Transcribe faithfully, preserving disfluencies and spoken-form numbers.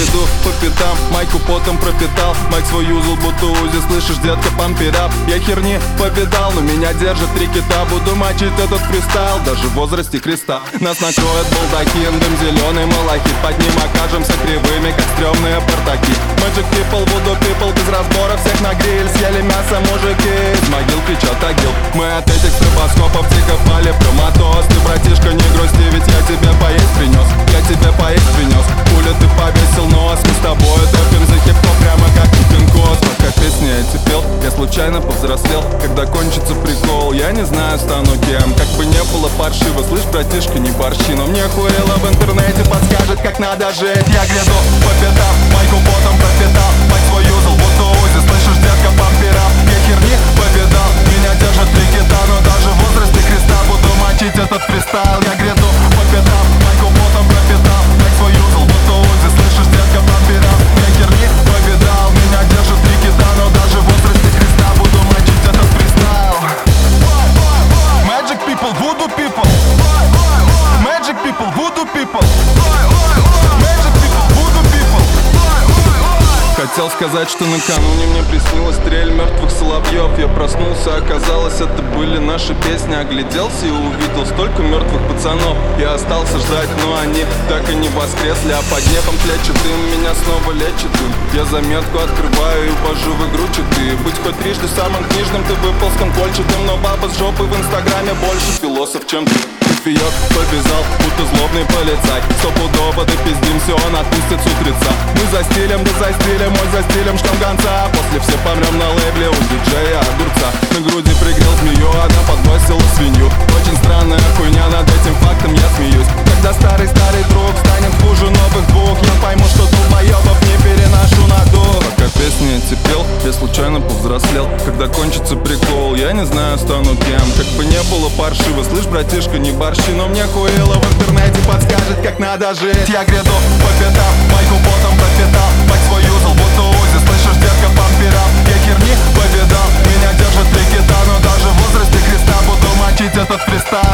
гряду по пятам, майку потом пропитал. Майк свой юзал, будто узи, слышишь, детка, пампирап. Я херни повидал, но меня держат три кита. Буду мочить этот фристайл, даже в возрасте креста. Нас накроет балдахин, дым зеленый малахит. Под ним окажемся кривыми, как стрёмные портаки. Magic people, voodoo people, без разбора всех на гриль. Съели мясо мужики, из могил кричат агил. Мы от этих стробоскопов тихо пали проматоз. Ты, братишка, не грусти, ведь я тебе поесть принес. Я тебе поесть принес. Пуля ты повесил нос, мы с тобой топим за хип-хоп прямо как пин-код. Пока песни эти пел, я случайно повзрослел. Когда кончится прикол, я не знаю, стану кем. Как бы не было паршиво, слышь, братишка, не борщи. Но мне хуело в интернете подскажет, как надо жить. Я гряду по пятам, майку потом пропитал. Мать свой юзал, будто узи, слышишь, детка, пампирап. Я херни повидал, меня держат три кита. Но даже в возрасте креста буду мочить этот фристайл. Я гряду по пятам, майку потом пропитал. Мать свой юзал, будто узи, слышишь, детка, пампирап. Я херни повидал, меня держат три кита. Но даже в возрасте креста буду мочить этот фристайл. Magic people, voodoo people. Magic people, voodoo people. Magic people, voodoo people. Хотел сказать, что накануне мне приснилась стрель мертвых соловьев. Я проснулся, оказалось, это были наши песни. Огляделся и увидел столько мертвых пацанов. Я остался ждать, но они так и не воскресли. А под небом плечет дым, меня снова лечит дым. Я заметку открываю и ввожу в игру читы. Быть хоть трижды самым книжным, ты выпал с конкольчатым. Но баба с жопой в инстаграме больше философ, чем ты. Кофеек повязал, будто злобный полицай. Стопудово допиздимся, он отпустит с утреца. Мы за стилем, да за стилем, мой за стилем штангонца. После все помрем на лейбле у диджея огурца. На груди пригрел змею, она подбросила свинью. Очень странная хуйня, над этим фактом я смеюсь. Когда старый-старый друг станет хуже новых двух, я пойму, что долбоебов не переношу на дух. Пока песни эти пел, я случайно повзрослел. Когда кончится прикол, я не знаю, стану кем. Как бы не было паршиво, слышь, братишка, не борщи. Но мне хуело в интернете подскажет, как надо жить. Я гряду по пятам, майку потом пропитал. Мать свой юзал, будто узи, слышишь, детка, пампирап. Я херни повидал, меня держат три кита. Но даже в возрасте креста буду мочить этот фристайл.